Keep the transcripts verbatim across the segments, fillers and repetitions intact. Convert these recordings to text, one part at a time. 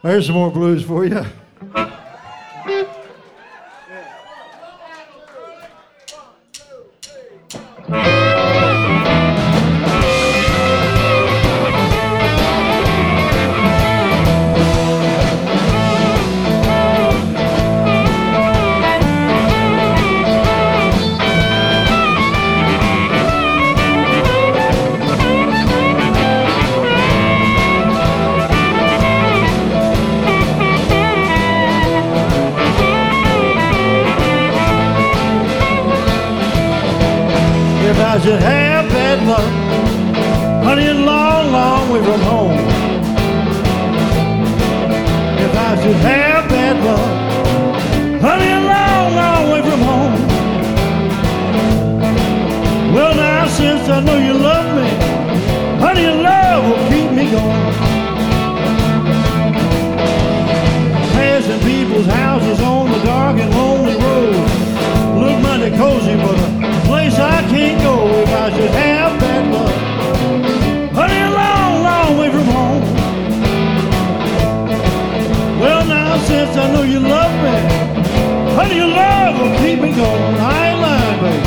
There's some more blues for you. If I should have bad luck, honey, a long, long way from home. If I should have bad luck, honey, a long, long way from home. Well, now, since I know you love me, honey, your love will keep me going. Passing people's houses on the dark and lonely road. Look mighty cozy, but a place I can't go if I should have bad luck. Honey, a long, long way from home. Well, now, since I know you love me, honey, your love will keep me going. I ain't lying, baby.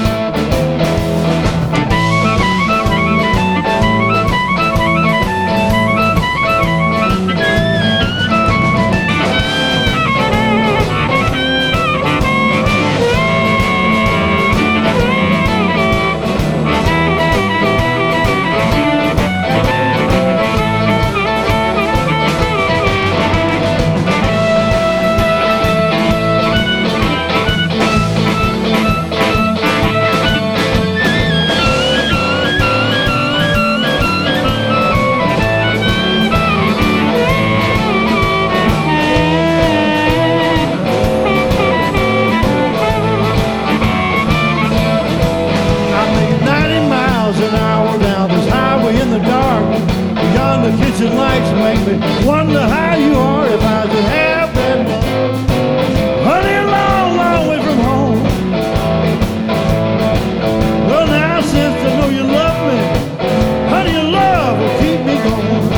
The kitchen lights make me wonder how you are if I should have bad luck. Honey, a long, long way from home. Well, now, since I know you love me, honey, your love will keep me going.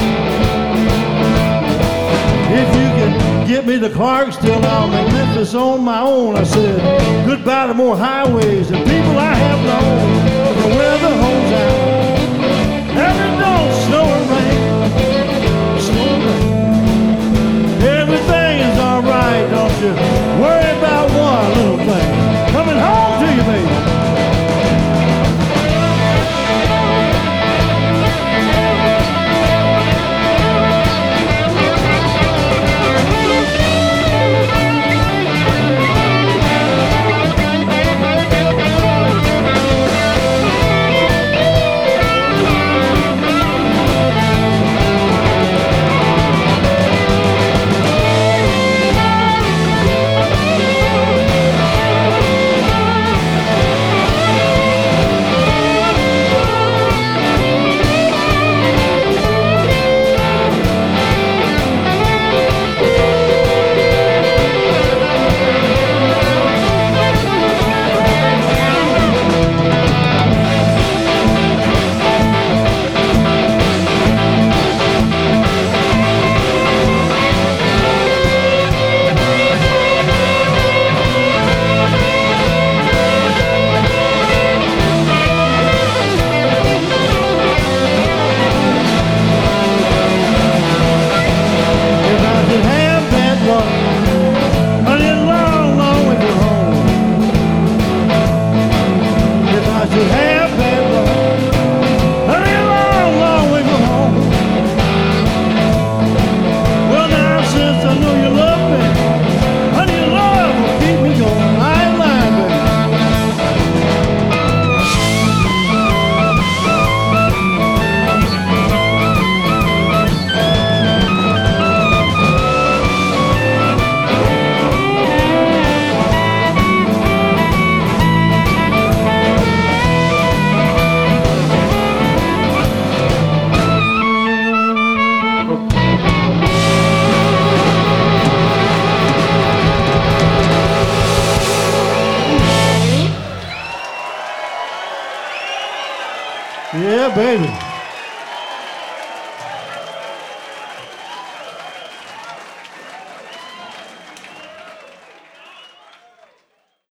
If you can get me to Clarksville, I'll make Memphis on my own. I said goodbye to more highways and people I have known. The weather holds out, and it don't snow and rain. Everything is alright, don't you worry about one little thing. Coming home to you, baby. Yeah, baby.